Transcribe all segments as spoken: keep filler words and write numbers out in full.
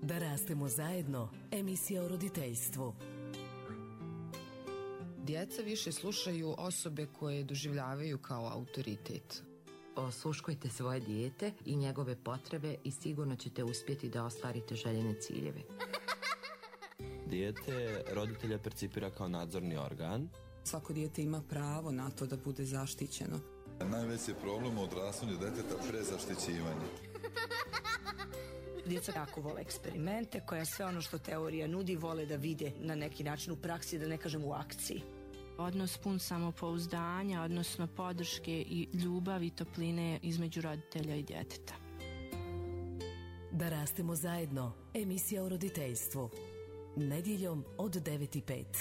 Da rastemo zajedno, emisija o roditeljstvu. Djeca više slušaju osobe koje doživljavaju kao autoritet. Osluškujte svoje dijete i njegove potrebe i sigurno ćete uspjeti da ostvarite željene ciljeve. Dijete roditelja percipira kao nadzorni organ. Svako dijete ima pravo na to da bude zaštićeno. Najveći problem u odrastanju djeteta prezaštićivanje. Djeca jako vole eksperimente, koja sve ono što teorija nudi vole da vide na neki način u praksi, da ne kažem u akciji. Odnos pun samopouzdanja, odnosno podrške i ljubavi i topline između roditelja i djeteta. Da rastemo zajedno, emisija o roditeljstvu. Nedjeljom od devet i pet.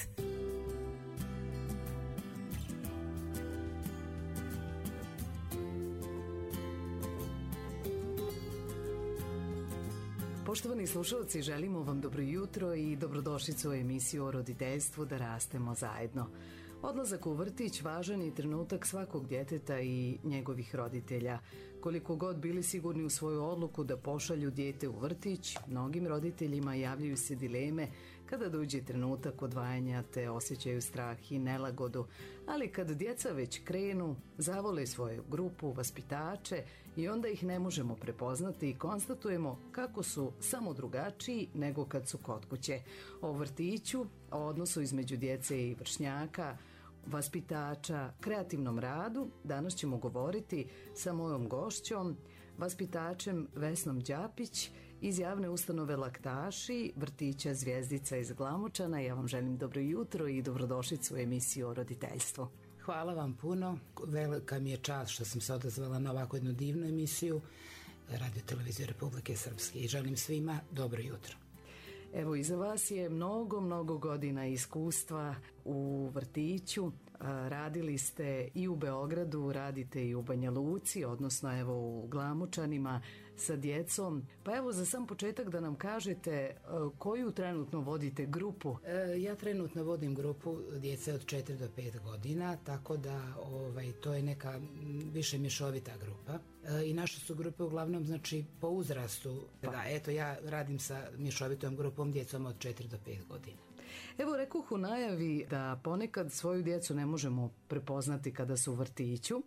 Poštovani slušalci, želimo vam dobro jutro i dobrodošlicu u emisiju o roditeljstvu Da rastemo zajedno. Odlazak u vrtić važan je trenutak svakog djeteta i njegovih roditelja. Koliko god bili sigurni u svoju odluku da pošalju dijete u vrtić, mnogim roditeljima javljaju se dileme kada dođe trenutak odvajanja, te osjećaju strah i nelagodu. Ali kad djeca već krenu, zavole svoju grupu, vaspitače i onda ih ne možemo prepoznati i konstatujemo kako su samo drugačiji nego kad su kod kuće. O vrtiću, o odnosu između djece i vršnjaka, vaspitača, kreativnom radu danas ćemo govoriti sa mojom gošćom, vaspitačem Vesnom Đapić iz javne ustanove Laktaši vrtića Zvjezdica iz Glamočana. Ja vam želim dobro jutro i dobrodošlicu u emisiju o roditeljstvu. Hvala vam puno. Velika mi je čast što sam se odazvala na ovako jednu divnu emisiju Radio Televizije Republike Srpske i želim svima dobro jutro. Evo, iza vas je mnogo, mnogo godina iskustva u vrtiću. Radili ste i u Beogradu, radite i u Banja Luci, odnosno evo u Glamočanima sa djecom. Pa evo, za sam početak da nam kažete koju trenutno vodite grupu? E, ja trenutno vodim grupu djece od četiri do pet godina, tako da ovaj, to je neka više mješovita grupa. E, I naše su grupe uglavnom, znači, po uzrastu. Pa. Da, eto, ja radim sa mješovitom grupom djecom od četiri do pet godina. Evo, rekoh u najavi da ponekad svoju djecu ne možemo prepoznati kada su u vrtiću,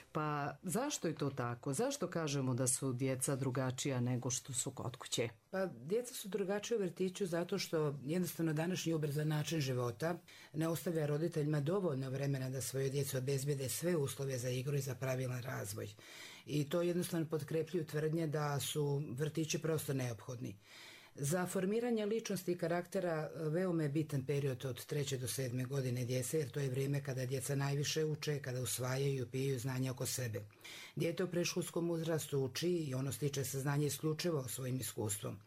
pa zašto je to tako? Zašto kažemo da su djeca drugačija nego što su kod kuće? Pa djeca su drugačije u vrtiću zato što jednostavno današnji ubrzan način života ne ostavlja roditeljima dovoljno vremena da svoje djecu obezbijede sve uslove za igru i za pravilan razvoj. I to jednostavno potkrepljuju tvrdnje da su vrtići prosto neophodni. Za formiranje ličnosti i karaktera veoma je bitan period od treće do sedme godine djece, jer to je vrijeme kada djeca najviše uče, kada usvajaju i upijaju znanja oko sebe. Dijete u predškolskom uzrastu uči i ono stiče saznanje isključivo svojim iskustvom.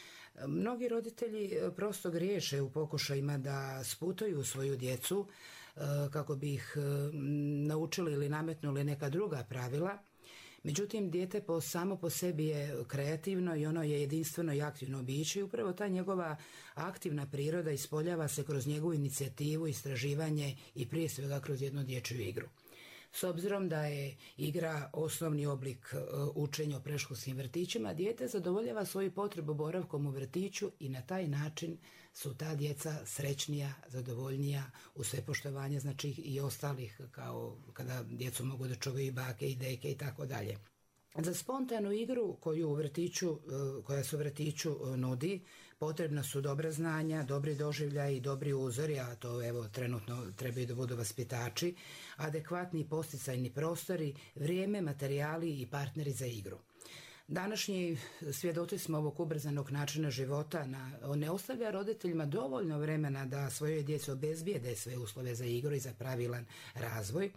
Mnogi roditelji prosto griješe u pokušajima da sputaju svoju djecu kako bi ih naučili ili nametnuli neka druga pravila. Međutim, dijete po, samo po sebi je kreativno i ono je jedinstveno i aktivno biće i upravo ta njegova aktivna priroda ispoljava se kroz njegovu inicijativu, istraživanje i prije svega kroz jednu dječju igru. S obzirom da je igra osnovni oblik učenja u predškolskim vrtićima, dijete zadovoljava svoju potrebu boravkom u vrtiću i na taj način su ta djeca srećnija, zadovoljnija u sve poštovanje, znači i ostalih, kao kada djecu mogu da čuvaju i bake i deke i tako dalje. Za spontanu igru koju u vrtiću, koja se u vrtiću nudi, potrebna su dobra znanja, dobri doživljaj i dobri uzori, a to evo trenutno trebaju da budu vaspitači, adekvatni posticajni prostori, vrijeme, materijali i partneri za igru. Današnji svjedoci smo ovog ubrzanog načina života na, ne ostavlja roditeljima dovoljno vremena da svojoj djeci obezbijede sve uslove za igru i za pravilan razvoj.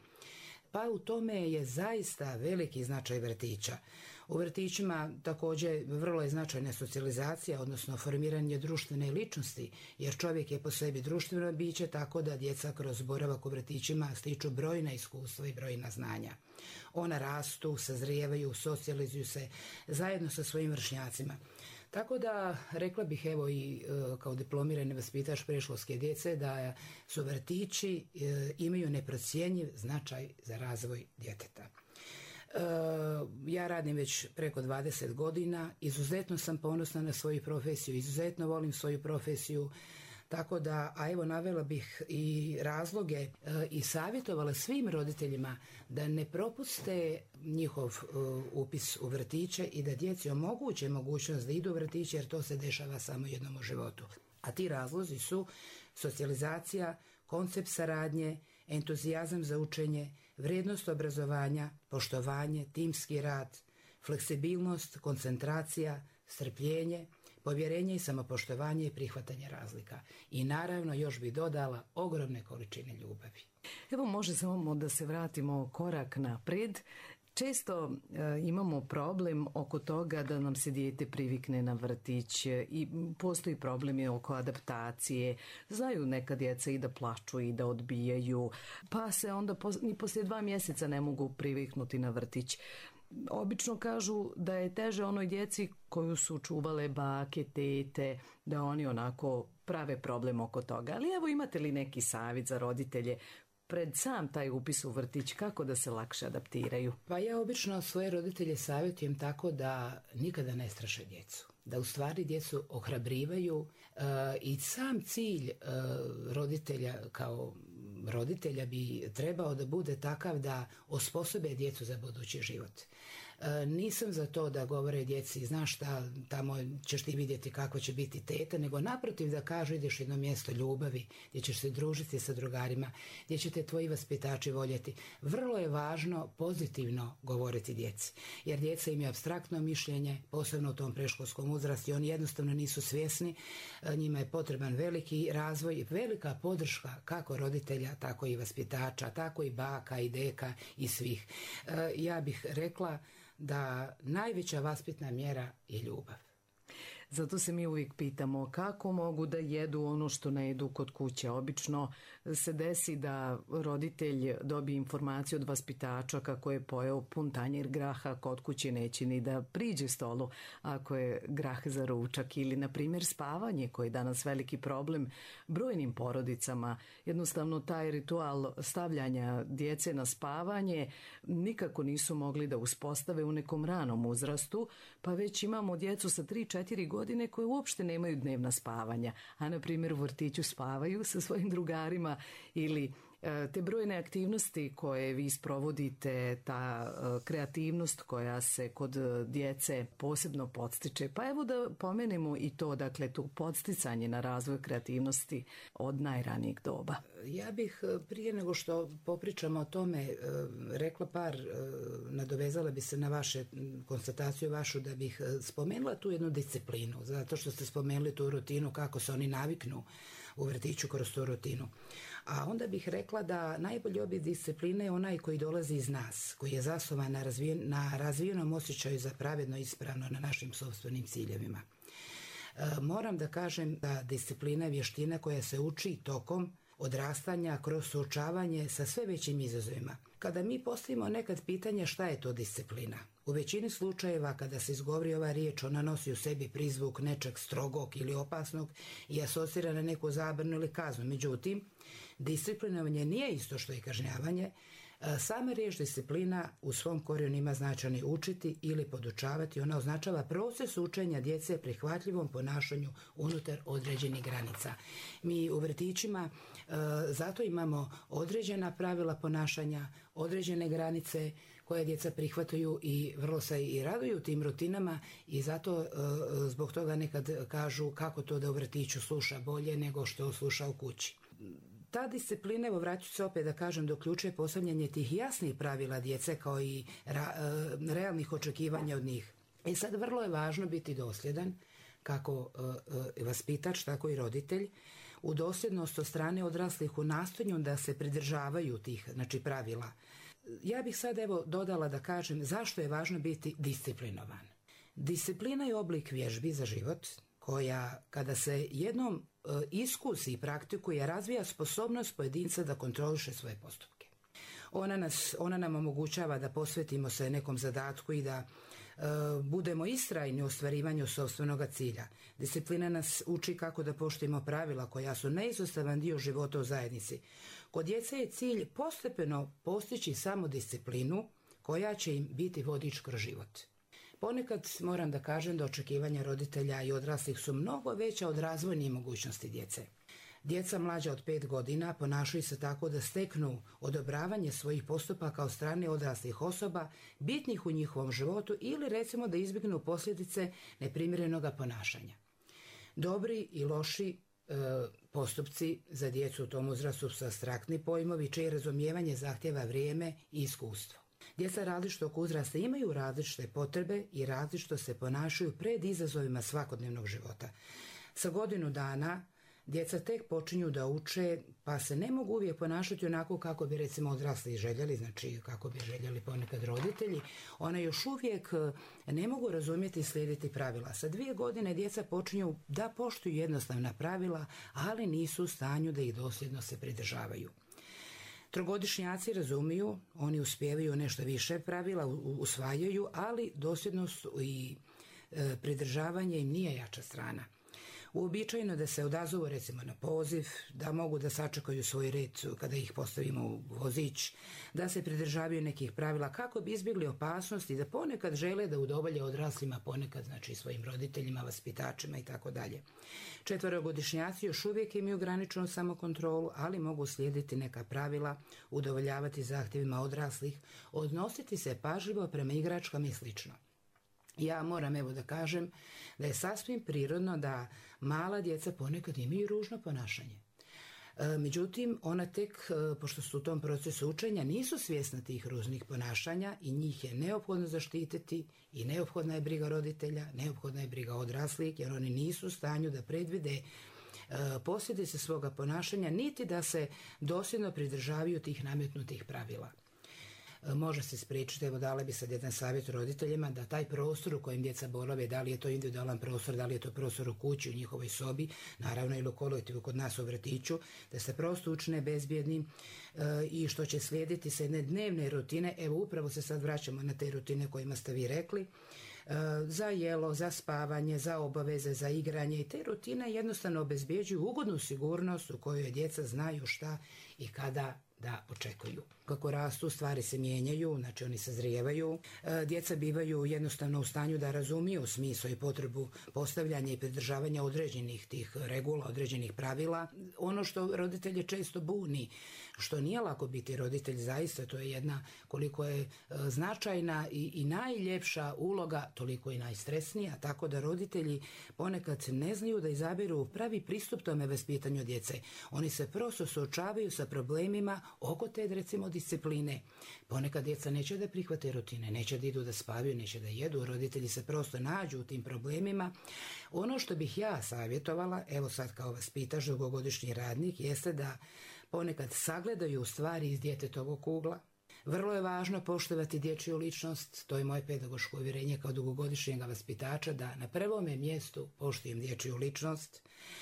Pa u tome je zaista veliki značaj vrtića. U vrtićima također vrlo je značajna socijalizacija, odnosno formiranje društvene ličnosti, jer čovjek je po sebi društveno biće, tako da djeca kroz boravak u vrtićima stiču brojna iskustva i brojna znanja. Ona rastu, sazrijevaju, socijalizuju se zajedno sa svojim vršnjacima. Tako da rekla bih evo i kao diplomirani vaspitač predškolske djece da su vrtići imaju neprocjenjiv značaj za razvoj djeteta. ja radim već preko dvadeset godina, izuzetno sam ponosna na svoju profesiju, izuzetno volim svoju profesiju, tako da, a evo navela bih i razloge e, i savjetovala svim roditeljima da ne propuste njihov e, upis u vrtiće i da djeci omoguće mogućnost da idu u vrtiće, jer to se dešava samo jednom u životu. A ti razlozi su socijalizacija, koncept saradnje, entuzijazam za učenje, vrijednost obrazovanja, poštovanje, timski rad, fleksibilnost, koncentracija, strpljenje, povjerenje i samopoštovanje i prihvatanje razlika. I naravno još bi dodala ogromne količine ljubavi. Evo može samo da se vratimo korak naprijed. Često e, imamo problem oko toga da nam se dijete privikne na vrtić i postoji problemi oko adaptacije. Znaju neka djeca i da plaču i da odbijaju, pa se onda pos, ni poslije dva mjeseca ne mogu priviknuti na vrtić. Obično kažu da je teže onoj djeci koju su čuvale bake, tete, da oni onako prave problem oko toga. Ali evo, imate li neki savjet za roditelje pred sam taj upis u vrtić, kako da se lakše adaptiraju? Pa ja obično svoje roditelje savjetujem tako da nikada ne straše djecu, da u stvari djecu ohrabrivaju e, i sam cilj e, roditelja kao roditelja bi trebao da bude takav da osposobe djecu za budući život. E, nisam za to da govore djeci, znaš šta, tamo ćeš ti vidjeti kako će biti teta, nego naprotiv da kažu ideš jedno mjesto ljubavi, gdje ćeš se družiti sa drugarima, gdje će te tvoji vaspitači voljeti. Vrlo je važno pozitivno govoriti djeci, jer djeca imaju apstraktno mišljenje, posebno u tom predškolskom uzrastu, oni jednostavno nisu svjesni, njima je potreban veliki razvoj i velika podrška kako roditelja, tako i vaspitača, tako i baka i deka i svih. E, ja bih rekla da najveća vaspitna mjera je ljubav. Zato se mi uvijek pitamo kako mogu da jedu ono što ne jedu kod kuće. Obično se desi da roditelj dobije informaciju od vaspitača kako je pojeo pun tanjir graha, kod kuće neće ni da priđe stolu ako je grah za ručak, ili na primjer spavanje koji je danas veliki problem brojnim porodicama. Jednostavno taj ritual stavljanja djece na spavanje nikako nisu mogli da uspostave u nekom ranom uzrastu, pa već imamo djecu sa tri četiri godine godine koje uopšte nemaju dnevna spavanja, a na primjer u vrtiću spavaju sa svojim drugarima, ili te brojne aktivnosti koje vi sprovodite, ta kreativnost koja se kod djece posebno podstiče. Pa evo da pomenemo i to, dakle, tu podsticanje na razvoj kreativnosti od najranijeg doba. Ja bih prije nego što popričamo o tome rekla par, nadovezala bi se na vaše konstataciju vašu, da bih spomenula tu jednu disciplinu, zato što ste spomenuli tu rutinu, kako se oni naviknu u vrtiću kroz tu rutinu. A onda bih rekla da najbolji oblik discipline je onaj koji dolazi iz nas, koji je zasnovan na, razvijen, na razvijenom osjećaju za pravedno i ispravno na našim sopstvenim ciljevima. E, moram da kažem da disciplina je vještina koja se uči tokom odrastanja kroz suočavanje sa sve većim izazovima. Kada mi postavimo nekad pitanje šta je to disciplina, u većini slučajeva kada se izgovori ova riječ, ona nosi u sebi prizvuk nečeg strogog ili opasnog i asocira na neku zabranu ili kaznu. Međutim, disciplinovanje nije isto što i kažnjavanje. Sama riječ disciplina u svom korijenu ima značenje učiti ili podučavati. Ona označava proces učenja djece prihvatljivom ponašanju unutar određenih granica. Mi u vrtićima e, zato imamo određena pravila ponašanja, određene granice koje djeca prihvataju i vrlo se i raduju tim rutinama, i zato e, zbog toga nekad kažu kako to da u vrtiću sluša bolje nego što sluša u kući. Ta disciplina, evo vraću se opet da kažem, doključuje postavljanje tih jasnih pravila djece kao i ra, e, realnih očekivanja od njih. I sad vrlo je važno biti dosljedan, kako e, e, vaspitač, tako i roditelj, u dosljednost od strane odraslih u nastojanju da se pridržavaju tih, znači, pravila. Ja bih sad evo dodala da kažem zašto je važno biti disciplinovan. Disciplina je oblik vježbi za život koja, kada se jednom e, iskusi i praktikuje, razvija sposobnost pojedinca da kontroliše svoje postupke. Ona, nas, ona nam omogućava da posvetimo se nekom zadatku i da e, budemo istrajni u ostvarivanju sopstvenoga cilja. Disciplina nas uči kako da poštujemo pravila koja su neizostavan dio života u zajednici. Kod djece je cilj postepeno postići samo disciplinu koja će im biti vodič kroz život. Ponekad moram da kažem da očekivanja roditelja i odraslih su mnogo veća od razvojnih mogućnosti djece. Djeca mlađa od pet godina ponašaju se tako da steknu odobravanje svojih postupaka od strane odraslih osoba bitnih u njihovom životu ili recimo da izbjegnu posljedice neprimjerenog ponašanja. Dobri i loši e, postupci za djecu u tom uzrastu su apstraktni pojmovi čije razumijevanje zahtjeva vrijeme i iskustvo. Djeca različitog uzrasta imaju različite potrebe i različito se ponašaju pred izazovima svakodnevnog života. Sa godinu dana djeca tek počinju da uče, pa se ne mogu uvijek ponašati onako kako bi recimo odrasli željeli, znači kako bi željeli ponekad roditelji. Ona još uvijek ne mogu razumjeti i slijediti pravila. Sa dvije godine djeca počinju da poštuju jednostavna pravila, ali nisu u stanju da ih dosljedno se pridržavaju. Trogodišnjaci razumiju, oni uspijevaju nešto više pravila, usvajaju, ali dosljednost i e, pridržavanje im nije jača strana. Uobičajeno da se odazovu recimo na poziv, da mogu da sačekaju svoj red kada ih postavimo u vozić, da se pridržavaju nekih pravila kako bi izbjegli opasnosti, da ponekad žele da udovolje odraslima, ponekad znači svojim roditeljima, vaspitačima i tako dalje. Četverogodišnjaci još uvijek imaju ograničenu samokontrolu, ali mogu slijediti neka pravila, udovoljavati zahtjevima odraslih, odnositi se pažljivo prema igračkama i slično. Ja moram evo da kažem da je sasvim prirodno da mala djeca ponekad imaju ružno ponašanje. E, međutim, ona tek, e, pošto su u tom procesu učenja, nisu svjesna tih ružnih ponašanja i njih je neophodno zaštititi i neophodna je briga roditelja, neophodna je briga odraslih, jer oni nisu u stanju da predvide e, posljedice svoga ponašanja, niti da se dosljedno pridržavaju tih nametnutih pravila. Može se spriječiti, evo dala bi sad jedan savjet roditeljima da taj prostor u kojem djeca borave, da li je to individualan prostor, da li je to prostor u kući, u njihovoj sobi, naravno ili u kolektivu kod nas u vrtiću, da se prosto učine bezbjednim e, i što će slijediti se jedne dnevne rutine. Evo upravo se sad vraćamo na te rutine kojima ste vi rekli, e, za jelo, za spavanje, za obaveze, za igranje, i te rutine jednostavno obezbjeđuju ugodnu sigurnost u kojoj djeca znaju šta i kada da očekuju. Kako rastu, stvari se mijenjaju, znači oni sazrijevaju. E, djeca bivaju jednostavno u stanju da razumiju smisao i potrebu postavljanja i pridržavanja određenih tih regula, određenih pravila. Ono što roditelje često buni, što nije lako biti roditelj, zaista to je jedna koliko je e, značajna i, i najljepša uloga, toliko i najstresnija, tako da roditelji ponekad ne znaju da izaberu pravi pristup tome vaspitanju djece. Oni se prosto suočavaju sa problemima oko te, recimo, discipline. Ponekad djeca neće da prihvate rutine, neće da idu da spavaju, neće da jedu, roditelji se prosto nađu u tim problemima. Ono što bih ja savjetovala, evo sad kao vaspitač, dugogodišnji radnik, jeste da ponekad sagledaju stvari iz djetetovog ugla. Vrlo je važno poštovati dječju ličnost, to je moje pedagoško uvjerenje kao dugogodišnjega vaspitača, da na prvome mjestu poštujem dječju ličnost,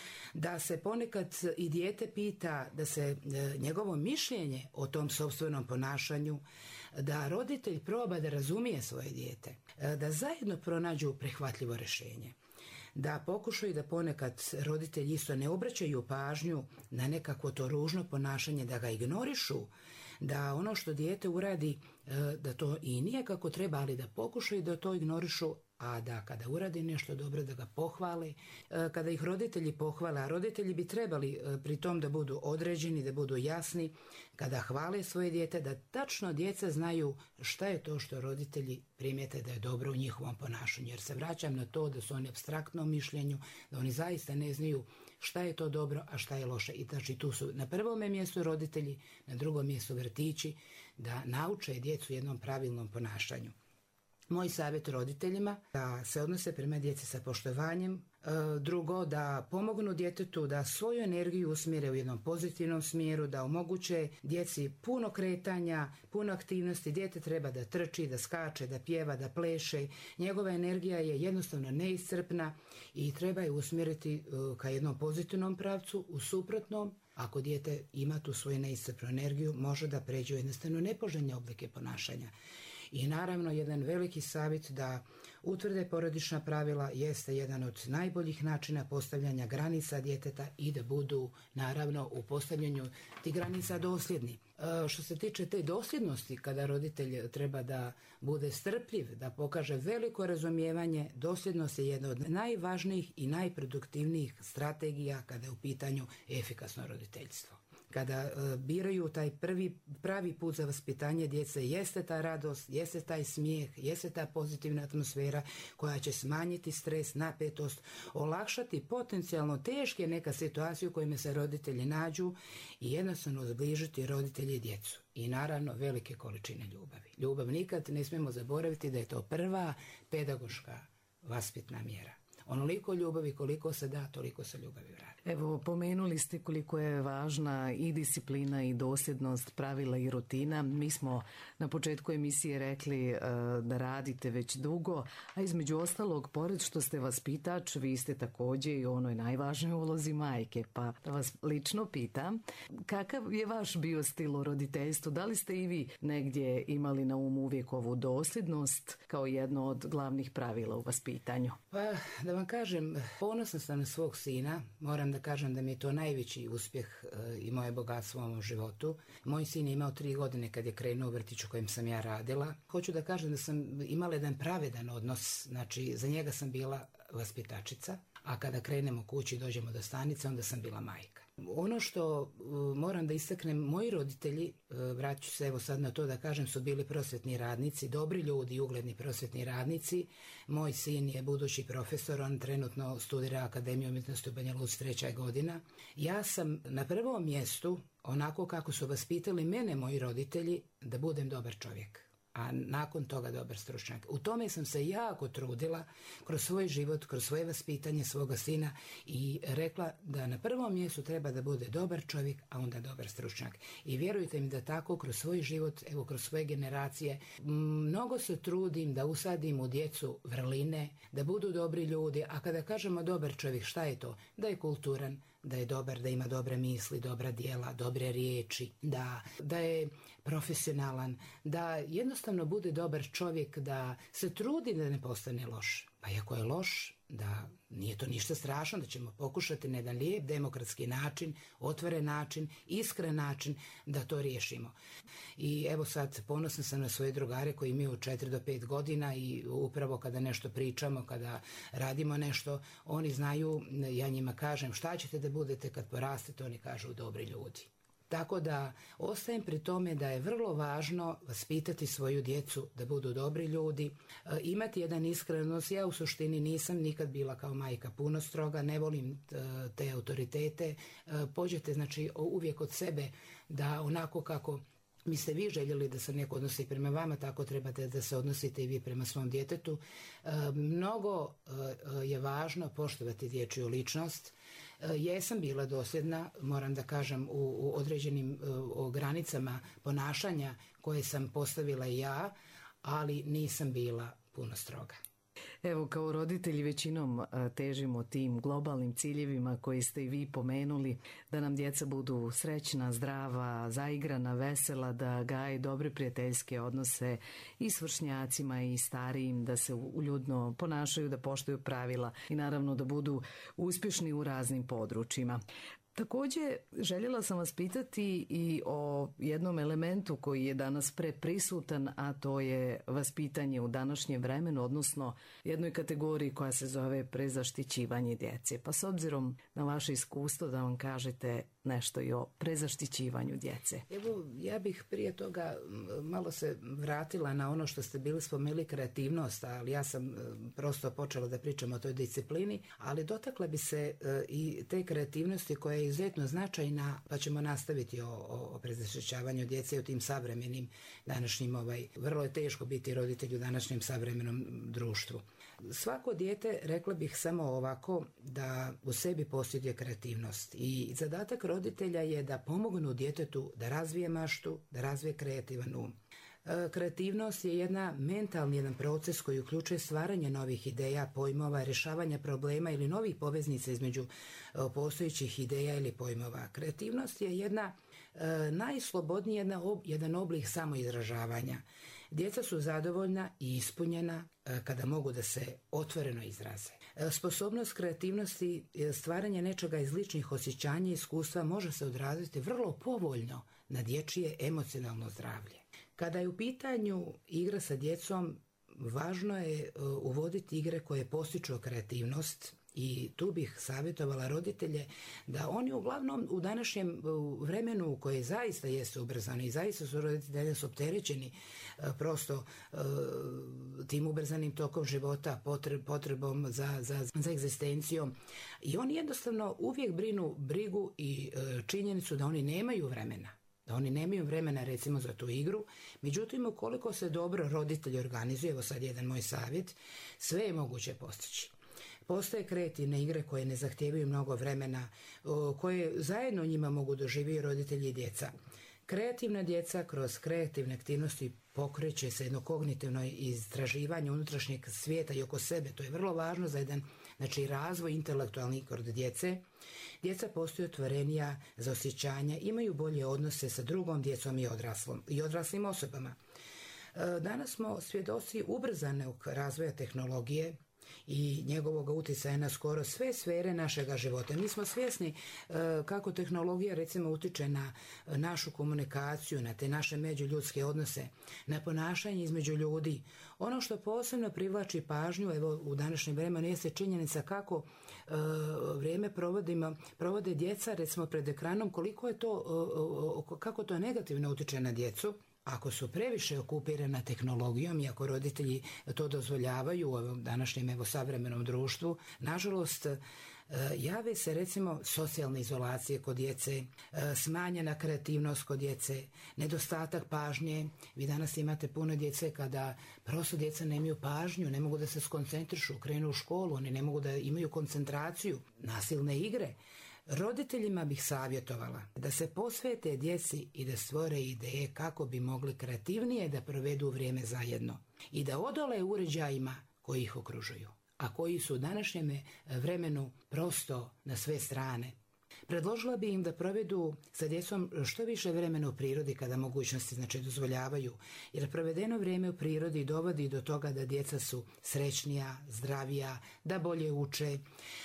da se ponekad i dijete pita, da se e, njegovo mišljenje o tom sopstvenom ponašanju, da roditelj proba da razumije svoje dijete, e, da zajedno pronađu prihvatljivo rješenje, da pokušaju da ponekad roditelji isto ne obraćaju pažnju na nekakvo to ružno ponašanje, da ga ignorišu, da ono što dijete uradi, e, da to i nije kako treba, ali da pokušaju da to ignorišu, a da kada uradi nešto dobro da ga pohvale, kada ih roditelji pohvale, a roditelji bi trebali pri tom da budu određeni, da budu jasni, kada hvale svoje dijete, da tačno djeca znaju šta je to što roditelji primijete da je dobro u njihovom ponašanju. Jer se vraćam na to da su oni apstraktnom mišljenju, da oni zaista ne znaju šta je to dobro, a šta je loše. I znači tu su na prvome mjestu roditelji, na drugom mjestu vrtići, da nauče djecu jednom pravilnom ponašanju. Moj savjet roditeljima da se odnose prema djeci sa poštovanjem, drugo da pomognu djetetu da svoju energiju usmjere u jednom pozitivnom smjeru, da omoguće djeci puno kretanja, puno aktivnosti. Dijete treba da trči, da skače, da pjeva, da pleše. Njegova energija je jednostavno neiscrpna i treba je usmjeriti ka jednom pozitivnom pravcu. U suprotnom, ako dijete ima tu svoju neiscrpnu energiju, može da pređe u jednostavno nepoželjne oblike ponašanja. I naravno jedan veliki savjet da utvrde porodična pravila jeste jedan od najboljih načina postavljanja granica djeteta i da budu naravno u postavljanju tih granica dosljedni. E, što se tiče te dosljednosti, kada roditelj treba da bude strpljiv, da pokaže veliko razumijevanje, dosljednost je jedna od najvažnijih i najproduktivnijih strategija kada je u pitanju efikasno roditeljstvo. Kada e, biraju taj prvi pravi put za vaspitanje djece, jeste ta radost, jeste taj smijeh, jeste ta pozitivna atmosfera koja će smanjiti stres, napetost, olakšati potencijalno teške neka situacije u kojima se roditelji nađu i jednostavno zbližiti roditelje i djecu. I naravno velike količine ljubavi. Ljubav nikad ne smijemo zaboraviti da je to prva pedagoška vaspitna mjera. Onoliko ljubavi koliko se da, toliko se ljubavi vrati. Evo, pomenuli ste koliko je važna i disciplina i dosljednost, pravila i rutina. Mi smo na početku emisije rekli uh, da radite već dugo, a između ostalog, pored što ste vaspitač, vi ste također i u onoj najvažnijoj ulozi majke. Pa da vas lično pitam, kakav je vaš bio stil u roditeljstvu? Da li ste i vi negdje imali na umu uvijek ovu dosljednost kao jedno od glavnih pravila u vaspitanju? Pa, da vam kažem, ponosna sam na svog sina. Moram da kažem da mi je to najveći uspjeh e, i moje bogatstvo u mom životu. Moj sin je imao tri godine kad je krenuo u vrtić u kojem sam ja radila. Hoću da kažem da sam imala jedan pravedan odnos, znači za njega sam bila vaspitačica, a kada krenemo kući i dođemo do stanice, onda sam bila majka. Ono što uh, moram da istaknem, moji roditelji, uh, vraću se evo sad na to da kažem, su bili prosvetni radnici, dobri ljudi i ugledni prosvetni radnici. Moj sin je budući profesor, on trenutno studira Akademiju umjetnosti u Banja Luci, treća godina. Ja sam na prvom mjestu, onako kako su vaspitali mene moji roditelji, da budem dobar čovjek, a nakon toga dobar stručnjak. U tome sam se jako trudila kroz svoj život, kroz svoje vaspitanje svoga sina i rekla da na prvom mjestu treba da bude dobar čovjek, a onda dobar stručnjak. I vjerujte mi da tako kroz svoj život, evo kroz svoje generacije, mnogo se trudim da usadim u djecu vrline, da budu dobri ljudi, a kada kažemo dobar čovjek, šta je to? Da je kulturan, da je dobar, da ima dobre misli, dobra djela, dobre riječi, da, da je profesionalan, da jednostavno bude dobar čovjek, da se trudi da ne postane loš. Pa iako je loš, da nije to ništa strašno, da ćemo pokušati na jedan lijep demokratski način, otvoren način, iskren način da to riješimo. I evo sad ponosna sam na svoje drugare koji imaju četiri do pet godina i upravo kada nešto pričamo, kada radimo nešto, oni znaju, ja njima kažem šta ćete da budete kad porastete, oni kažu dobri ljudi. Tako da ostajem pri tome da je vrlo važno vaspitati svoju djecu da budu dobri ljudi, e, imati jedan iskrenost. Ja u suštini nisam nikad bila kao majka puno stroga, ne volim e, te autoritete. E, pođete znači uvijek od sebe da onako kako mi ste vi željeli da se neko odnosi prema vama, tako trebate da se odnosite i vi prema svom djetetu. E, mnogo e, je važno poštovati dječju ličnost. E, jesam bila dosljedna, moram da kažem, u, u određenim e, o granicama ponašanja koje sam postavila i ja, ali nisam bila puno stroga. Evo, kao roditelji većinom težimo tim globalnim ciljevima koji ste i vi pomenuli, da nam djeca budu srećna, zdrava, zaigrana, vesela, da gaje dobre prijateljske odnose i s vršnjacima i starijim, da se uljudno ponašaju, da poštuju pravila i naravno da budu uspješni u raznim područjima. Također, željela sam vas pitati i o jednom elementu koji je danas preprisutan, a to je vaspitanje u današnjem vremenu, odnosno jednoj kategoriji koja se zove prezaštićivanje djece. Pa s obzirom na vaše iskustvo da vam kažete nešto i o prezaštićivanju djece. Evo, ja bih prije toga malo se vratila na ono što ste bili spomenuli, kreativnost, ali ja sam prosto počela da pričam o toj disciplini, ali dotakla bi se i te kreativnosti koja je izuzetno značajna, pa ćemo nastaviti o, o, o prezaštićavanju djece u tim savremenim današnjim, ovaj, vrlo je teško biti roditelj u današnjem savremenom društvu. Svako dijete, rekla bih samo ovako, da u sebi posjeduje kreativnost i zadatak roditelja je da pomognu djetetu da razvije maštu, da razvije kreativan um. Kreativnost je jedna mentalni jedan proces koji uključuje stvaranje novih ideja, pojmova, rješavanja problema ili novih poveznica između postojećih ideja ili pojmova. Kreativnost je jedna najslobodniji jedna ob, jedan oblik samoizražavanja. Djeca su zadovoljna i ispunjena kada mogu da se otvoreno izraze. Sposobnost kreativnosti, stvaranje nečega iz ličnih osjećanja i iskustva može se odraziti vrlo povoljno na dječje emocionalno zdravlje. Kada je u pitanju igra sa djecom, važno je uvoditi igre koje postiču kreativnost i tu bih savjetovala roditelje da oni uglavnom u današnjem vremenu koje zaista jesu ubrzano i zaista su roditelji su opterećeni prosto tim ubrzanim tokom života, potrebom za, za, za egzistencijom i oni jednostavno uvijek brinu brigu i činjenicu da oni nemaju vremena. Da oni nemaju vremena recimo za tu igru, međutim ukoliko se dobro roditelj organizuje, evo sad jedan moj savjet, sve je moguće postići. Postoje kreativne igre koje ne zahtijevaju mnogo vremena, koje zajedno njima mogu doživjeti roditelji i djeca. Kreativna djeca kroz kreativne aktivnosti pokreće se jedno kognitivno istraživanje unutrašnjeg svijeta i oko sebe. To je vrlo važno za jedan znači, razvoj intelektualni kod djece. Djeca postaju otvorenija za osjećanja, imaju bolje odnose sa drugom djecom i, odraslom, i odraslim osobama. Danas smo svjedoci ubrzanog razvoja tehnologije i njegovog utjecaja na skoro sve sfere našega života. Mi smo svjesni e, kako tehnologija recimo utiče na našu komunikaciju, na te naše međuljudske odnose, na ponašanje između ljudi. Ono što posebno privlači pažnju evo u današnjem vremenu jeste činjenica kako e, vrijeme provodimo, provode djeca recimo pred ekranom, koliko je to, e, kako to negativno utiče na djecu. Ako su previše okupirana tehnologijom i ako roditelji to dozvoljavaju u ovom današnjem evo savremenom društvu, nažalost jave se recimo socijalne izolacije kod djece, smanjena kreativnost kod djece, nedostatak pažnje. Vi danas imate puno djece kada prosto djeca nemaju pažnju, ne mogu da se skoncentrišu, krenu u školu, oni ne mogu da imaju koncentraciju, nasilne igre. Roditeljima bih savjetovala da se posvete djeci i da stvore ideje kako bi mogli kreativnije da provedu vrijeme zajedno i da odole uređajima koji ih okružuju, a koji su u današnjem vremenu prosto na sve strane. Predložila bi im da provedu sa djecom što više vremena u prirodi kada mogućnosti znači dozvoljavaju, jer provedeno vrijeme u prirodi dovodi do toga da djeca su srećnija, zdravija, da bolje uče.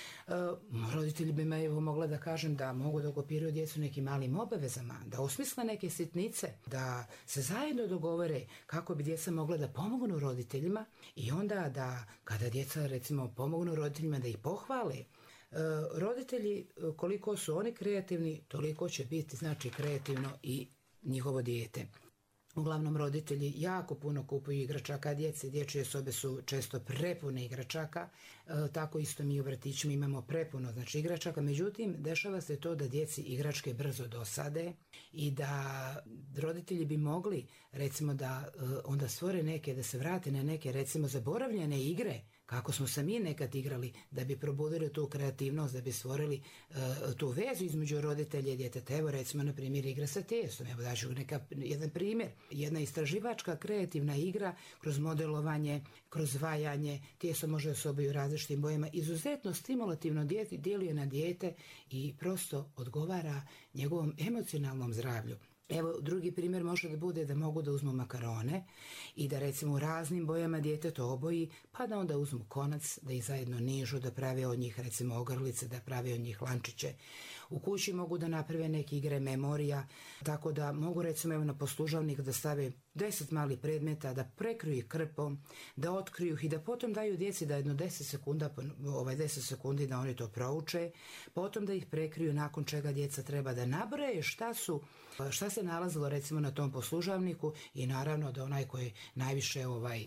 Uh, roditelji bi me evo mogla da kažem da mogu da okupiraju djecu nekim malim obavezama, da osmisle neke sitnice, da se zajedno dogovore kako bi djeca mogla da pomognu roditeljima i onda da kada djeca recimo pomognu roditeljima da ih pohvale. Uh, roditelji koliko su oni kreativni toliko će biti znači kreativno i njihovo dijete. Uglavnom roditelji jako puno kupuju igračaka djece, dječje sobe su često prepune igračaka, e, tako isto mi u vrtićima imamo prepuno znači igračaka, međutim dešava se to da djeci igračke brzo dosade i da roditelji bi mogli recimo da e, onda stvore neke, da se vrate na neke recimo zaboravljene igre, kako smo se mi nekad igrali, da bi probudili tu kreativnost, da bi stvorili uh, tu vezu između roditelja i djeteta. Evo recimo na primjer igra sa tijestom. Evo daću neka, jedan primjer. Jedna istraživačka kreativna igra kroz modelovanje, kroz vajanje, tijesto može da se obaju u različitim bojama, izuzetno stimulativno djeti, djeluje na dijete i prosto odgovara njegovom emocionalnom zdravlju. Evo, drugi primjer može da bude da mogu da uzmu makarone i da recimo u raznim bojama dijete to oboji, pa da onda uzmu konac, da ih zajedno nižu, da prave od njih recimo ogrlice, da prave od njih lančiće. U kući mogu da naprave neke igre memorija, tako da mogu recimo evo na poslužavnik da stave deset malih predmeta, da prekriju ih krpom, da otkriju ih i da potom daju djeci da jedno deset sekunda, ovaj deset sekundi da oni to prouče, potom da ih prekriju nakon čega djeca treba da nabroje šta su, šta se nalazilo recimo na tom poslužavniku i naravno da onaj koji najviše ovaj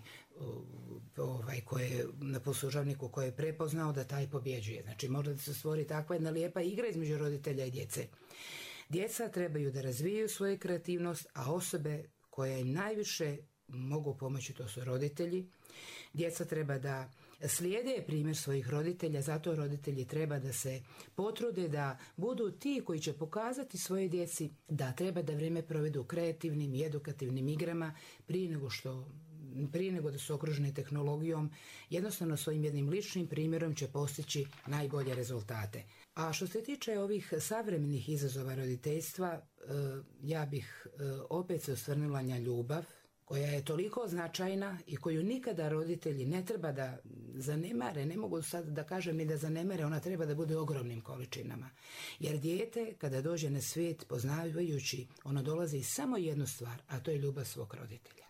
ovaj koji je na poslužavniku koji je prepoznao da taj pobjeđuje. Znači možda da se stvori takva jedna lijepa igra između roditelja i djece. Djeca trebaju da razvijaju svoju kreativnost, a osobe koje im najviše mogu pomoći to su roditelji. Djeca treba da slijede primjer svojih roditelja, zato roditelji treba da se potrude da budu ti koji će pokazati svojoj djeci da treba da vrijeme provedu u kreativnim i edukativnim igrama prije nego što prije nego da su okruženi tehnologijom, jednostavno svojim jednim ličnim primjerom će postići najbolje rezultate. A što se tiče ovih savremenih izazova roditeljstva, ja bih opet se osvrnula na ljubav, koja je toliko značajna i koju nikada roditelji ne treba da zanemare, ne mogu sad da kažem ni da zanemare, ona treba da bude ogromnim količinama. Jer dijete kada dođe na svijet poznavajući, ono dolazi samo jednu stvar, a to je ljubav svog roditelja.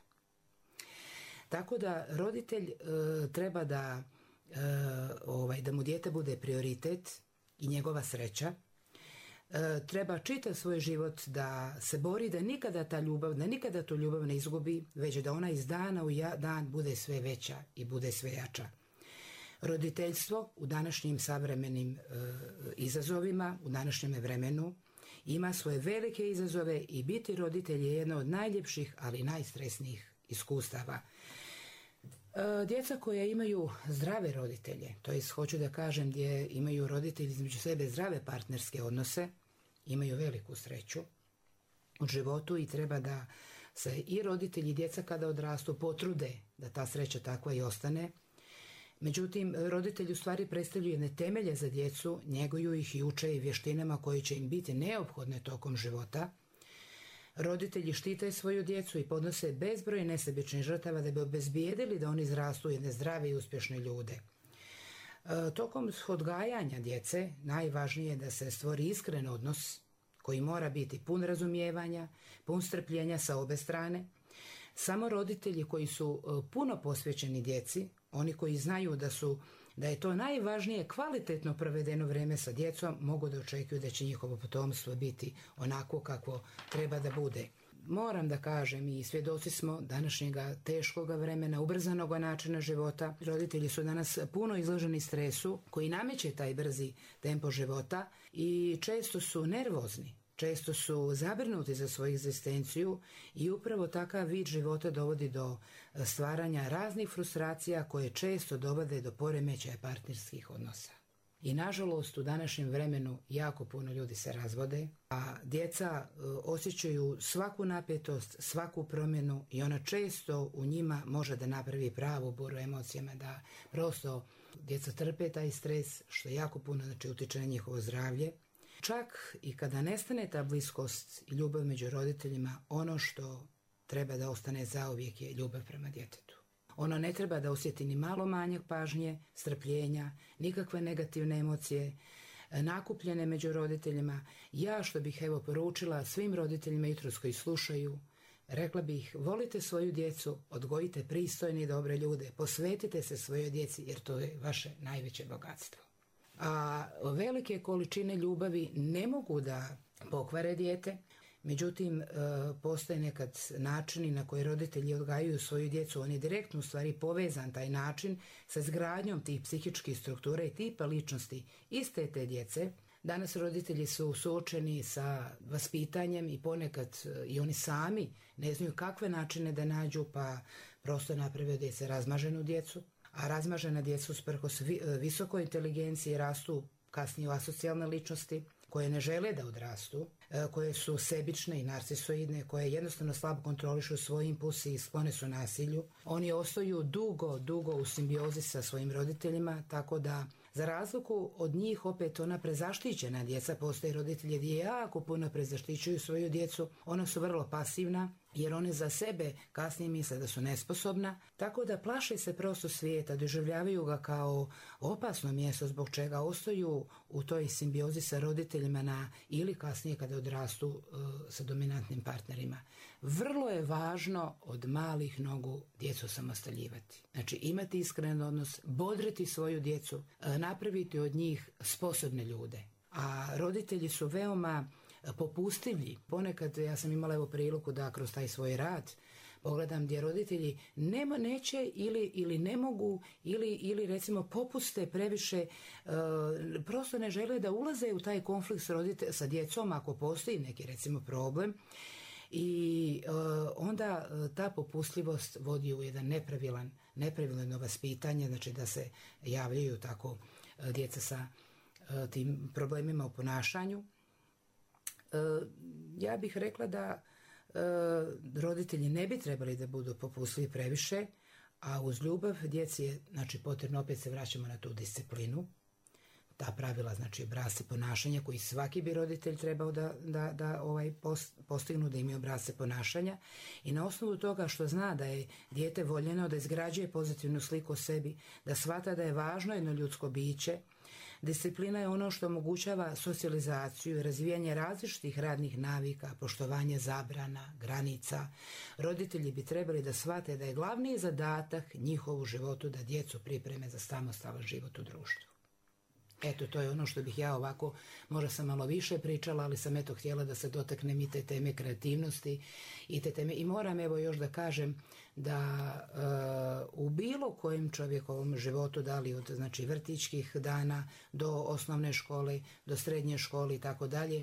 Tako da roditelj e, treba da, e, ovaj, da mu dijete bude prioritet i njegova sreća. E, treba čitav svoj život da se bori da nikada ta ljubav, da nikada tu ljubav ne izgubi, već da ona iz dana u ja, dan bude sve veća i bude sve jača. Roditeljstvo u današnjim savremenim e, izazovima, u današnjem vremenu, ima svoje velike izazove i biti roditelj je jedno od najljepših, ali najstresnijih iskustava. E, djeca koja imaju zdrave roditelje, to jest hoću da kažem gdje imaju roditelji između sebe zdrave partnerske odnose, imaju veliku sreću u životu i treba da se i roditelji i djeca kada odrastu potrude da ta sreća takva i ostane. Međutim, roditelji u stvari predstavljaju jedne temelje za djecu, njeguju ih i uče i vještinama koje će im biti neophodne tokom života. Roditelji štite svoju djecu i podnose bezbroj nesebičnih žrtava da bi obezbijedili da oni izrastu jedne zdrave i uspješne ljude. E, tokom odgajanja djece najvažnije je da se stvori iskren odnos koji mora biti pun razumijevanja, pun strpljenja sa obe strane. Samo roditelji koji su puno posvećeni djeci, oni koji znaju da su da je to najvažnije kvalitetno provedeno vrijeme sa djecom, mogu da očekuju da će njihovo potomstvo biti onako kako treba da bude. Moram da kažem i svjedoci smo današnjega teškoga vremena, ubrzanog načina života. Roditelji su danas puno izloženi stresu koji nameće taj brzi tempo života i često su nervozni. Često su zabrinuti za svoju egzistenciju i upravo takav vid života dovodi do stvaranja raznih frustracija koje često dovode do poremećaja partnerskih odnosa. I nažalost u današnjem vremenu jako puno ljudi se razvode, a djeca osjećaju svaku napetost, svaku promjenu i ona često u njima može da napravi pravu buru emocijama, da prosto djeca trpe taj stres što jako puno znači utiče na njihovo zdravlje. Čak i kada nestane ta bliskost i ljubav među roditeljima, ono što treba da ostane zauvijek je ljubav prema djetetu. Ono ne treba da osjeti ni malo manjak pažnje, strpljenja, nikakve negativne emocije, nakupljene među roditeljima. Ja što bih evo poručila svim roditeljima jutros koji slušaju, rekla bih volite svoju djecu, odgojite pristojne i dobre ljude, posvetite se svojoj djeci jer to je vaše najveće bogatstvo. A velike količine ljubavi ne mogu da pokvare dijete, međutim postoje nekad načini na koji roditelji odgajaju svoju djecu, on je direktno u stvari povezan taj način sa izgradnjom tih psihičkih struktura i tipa ličnosti iste te djece. Danas roditelji su suočeni sa vaspitanjem i ponekad i oni sami ne znaju kakve načine da nađu, pa prosto naprave od djece razmaženu djecu. A razmažena djeca usprkos visokoj inteligenciji rastu kasnije u asocijalne ličnosti koje ne žele da odrastu, koje su sebične i narcisoidne, koje jednostavno slabo kontrolišu svoje impulse i sklone su nasilju. Oni ostaju dugo, dugo u simbiozi sa svojim roditeljima, tako da za razliku od njih opet ona prezaštićena djeca, postoje roditelji gdje jako puno prezaštićuju svoju djecu, ona su vrlo pasivna jer one za sebe kasnije misle da su nesposobna, tako da plaše se prosto svijeta, doživljavaju ga kao opasno mjesto zbog čega ostaju u toj simbiozi sa roditeljima na, ili kasnije kada odrastu uh, sa dominantnim partnerima. Vrlo je važno od malih nogu djecu samostaljivati. Znači imati iskren odnos, bodriti svoju djecu, uh, napraviti od njih sposobne ljude. A roditelji su veoma popustivlji. Ponekad ja sam imala evo priliku da kroz taj svoj rad pogledam gdje roditelji nema, neće ili, ili ne mogu ili, ili recimo popuste previše, uh, prosto ne žele da ulaze u taj konflikt s, rodite, sa djecom ako postoji neki recimo problem i uh, onda uh, ta popustljivost vodi u jedan nepravilan, nepravilno vaspitanje, znači da se javljaju tako uh, djeca sa uh, tim problemima u ponašanju. Ja bih rekla da e, roditelji ne bi trebali da budu popustljivi previše, a uz ljubav djeci je znači, potrebno, opet se vraćamo na tu disciplinu, ta pravila, znači obrasce ponašanja koji svaki bi roditelj trebao da, da, da ovaj postignu, da imaju obrasce ponašanja, i na osnovu toga što zna da je dijete voljeno, da izgrađuje pozitivnu sliku o sebi, da shvata da je važno jedno ljudsko biće. Disciplina je ono što omogućava socijalizaciju i razvijanje različitih radnih navika, poštovanje zabrana, granica. Roditelji bi trebali da shvate da je glavni zadatak njihovu životu da djecu pripreme za samostalan život u društvu. Eto, to je ono što bih ja ovako, možda sam malo više pričala, ali sam eto htjela da se dotaknem i te teme kreativnosti i te teme. I moram evo još da kažem da uh, u bilo kojem čovjekovom životu, da li od znači vrtićkih dana do osnovne škole, do srednje škole i tako dalje,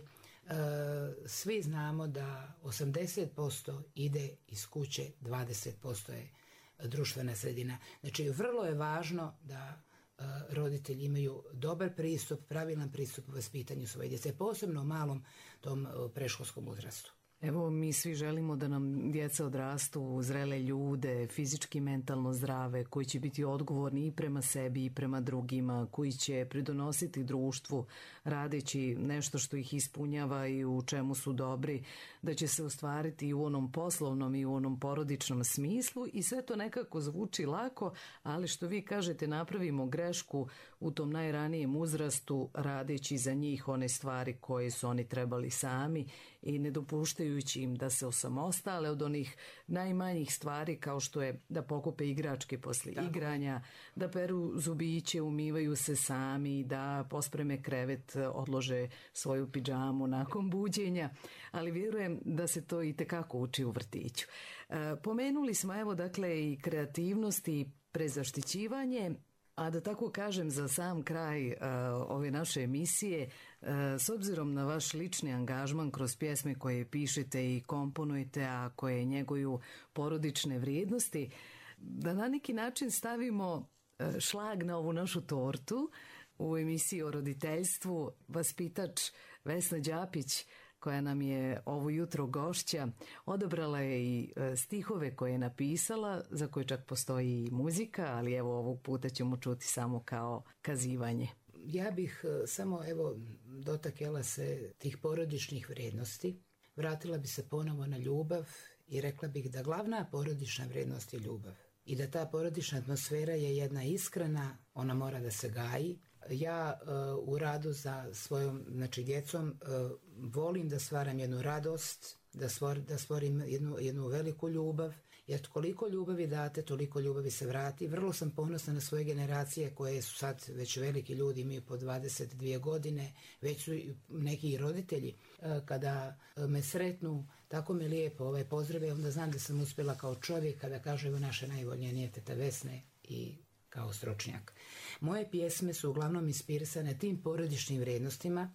svi znamo da osamdeset posto ide iz kuće, dvadeset posto je društvena sredina. Znači, vrlo je važno da roditelji imaju dobar pristup, pravilan pristup u vaspitanju svoje djece, posebno u malom tom predškolskom uzrastu. Evo, mi svi želimo da nam djeca odrastu u zrele ljude, fizički i mentalno zdrave, koji će biti odgovorni i prema sebi i prema drugima, koji će pridonositi društvu radeći nešto što ih ispunjava i u čemu su dobri, da će se ostvariti i u onom poslovnom i u onom porodičnom smislu, i sve to nekako zvuči lako, ali što vi kažete, napravimo grešku u tom najranijem uzrastu radeći za njih one stvari koje su oni trebali sami i ne dopuštajući im da se osamostale od onih najmanjih stvari kao što je da pokupe igračke posle Tako. igranja, da peru zubiće, umivaju se sami, da pospreme krevet, odlože svoju pidžamu nakon buđenja, ali vjerujem da se to i tekako uči u vrtiću. E, pomenuli smo evo dakle i kreativnost i prezaštićivanje. A da tako kažem za sam kraj uh, ove naše emisije, uh, s obzirom na vaš lični angažman kroz pjesme koje pišete i komponujete, a koje njeguju porodične vrijednosti, da na neki način stavimo uh, šlag na ovu našu tortu u emisiji o roditeljstvu. Vaspitač Vesna Đapić, koja nam je ovo jutro gošća, odabrala je i stihove koje je napisala, za koje čak postoji i muzika, ali evo ovog puta ćemo čuti samo kao kazivanje. Ja bih samo evo dotakla se tih porodičnih vrijednosti, vratila bi se ponovo na ljubav i rekla bih da glavna porodična vrijednost je ljubav. I da ta porodična atmosfera je jedna iskrena, ona mora da se gaji. Ja uh, u radu za svojom znači, djecom uh, volim da stvaram jednu radost, da, stvor, da stvorim jednu, jednu veliku ljubav, jer koliko ljubavi date, toliko ljubavi se vrati. Vrlo sam ponosna na svoje generacije koje su sad već veliki ljudi, imaju po dvadeset dvije godine, već su neki i roditelji. Uh, kada me sretnu, tako mi lijepo ovaj, pozdrave, onda znam da sam uspjela kao čovjek, kada kažu evo naše najvoljnije teta Vesne i kao stručnjak. Moje pjesme su uglavnom inspirisane tim porodičnim vrijednostima.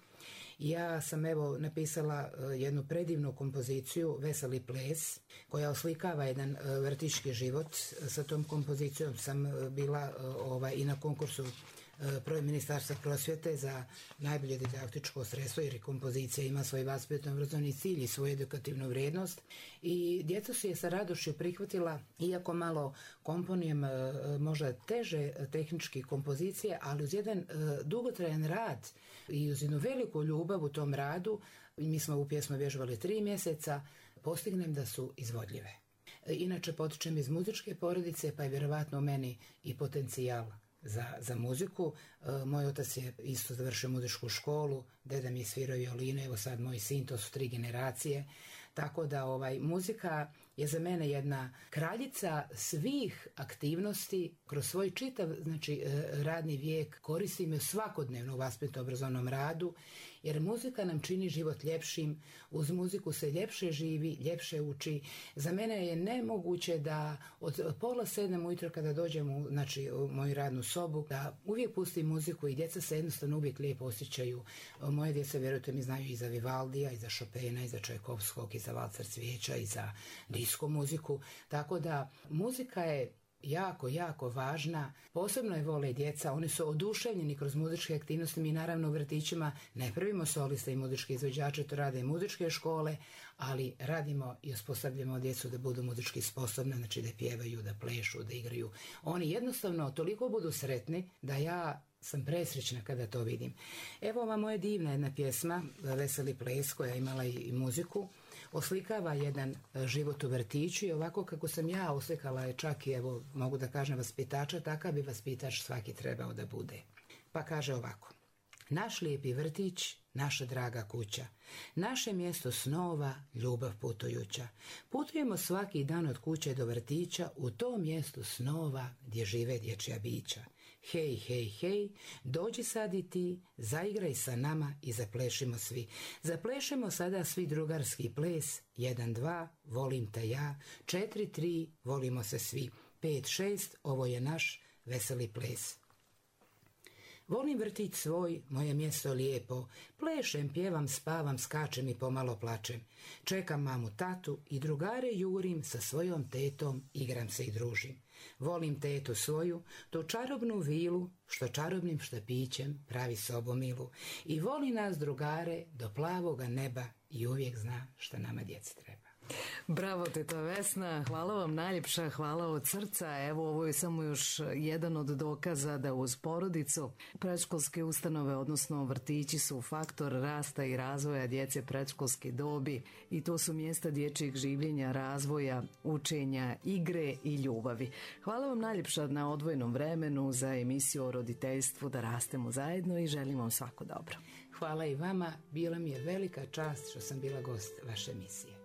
Ja sam evo napisala uh, jednu predivnu kompoziciju Veseli ples, koja oslikava jedan uh, vrtićki život. Sa tom kompozicijom sam uh, bila uh, ovaj, i na konkursu uh, Ministarstva prosvjete za najbolje didaktičko sredstvo, jer kompozicija ima svoj vaspitno obrazovni cilj i svoju edukativnu vrijednost. I djeca su je sa radošću prihvatila, iako malo komponujem uh, možda teže tehničke kompozicije, ali uz jedan uh, dugotrajan rad i uz jednu veliku ljubav u tom radu, mi smo u pjesmu vježbali tri mjeseca, postignem da su izvodljive. Inače, potičem iz muzičke porodice, pa je vjerovatno u meni i potencijal za, za muziku. E, moj otac je isto završio muzičku školu, deda mi je svirao violinu, evo sad moj sin, to su tri generacije. Tako da ovaj, muzika je za mene jedna kraljica svih aktivnosti kroz svoj čitav znači, radni vijek. Koristim je svakodnevno u vaspitno-obrazovnom radu, jer muzika nam čini život ljepšim, uz muziku se ljepše živi, ljepše uči. Za mene je nemoguće da od pola sedam ujutro kada dođem u, znači, u moju radnu sobu, da uvijek pustim muziku i djeca se jednostavno uvijek lijepo osjećaju. Moje djeca, vjerujte mi, znaju i za Vivaldija, i za Chopina, i za Čajkovskog, i za Valcer cvijeća, i za disko muziku. Tako da muzika je jako, jako važna. Posebno je vole djeca, oni su oduševljeni kroz muzičke aktivnosti. Mi naravno u vrtićima ne pravimo soliste i muzičke izvođače, to rade i muzičke škole, ali radimo i osposobljamo djecu da budu muzički sposobne, znači da pjevaju, da plešu, da igraju. Oni jednostavno toliko budu sretni da ja sam presrećna kada to vidim. Evo vam moja divna jedna pjesma, Veseli ples, koja je imala i muziku, oslikava jedan život u vrtiću i ovako kako sam ja oslikala je čak i, evo, mogu da kažem vaspitača, takav bi vaspitač svaki trebao da bude. Pa kaže ovako: naš lijepi vrtić, naša draga kuća, naše mjesto snova, ljubav putujuća. Putujemo svaki dan od kuće do vrtića, u tom mjestu snova gdje žive dječja bića. Hej, hej, hej, dođi sad i ti, zaigraj sa nama i zaplešimo svi. Zaplešemo sada svi drugarski ples, jedan, dva, volim te ja, četiri, tri, volimo se svi, pet, šest, ovo je naš veseli ples. Volim vrtić svoj, moje mjesto lijepo, plešem, pjevam, spavam, skačem i pomalo plačem. Čekam mamu, tatu i drugare jurim, sa svojom tetom igram se i družim. Volim tetu svoju, tu čarobnu vilu, što čarobnim štapićem pravi sobomilu. I voli nas drugare do plavoga neba i uvijek zna šta nama djeci treba. Bravo, teta Vesna, hvala vam najljepša, hvala od srca. Evo, ovo je samo još jedan od dokaza da uz porodicu predškolske ustanove, odnosno vrtići, su faktor rasta i razvoja djece predškolske dobi i to su mjesta dječjeg življenja, razvoja, učenja, igre i ljubavi. Hvala vam najljepša na odvojenom vremenu za emisiju o roditeljstvu Da rastemo zajedno i želim vam svako dobro. Hvala i vama, bila mi je velika čast što sam bila gost vaše emisije.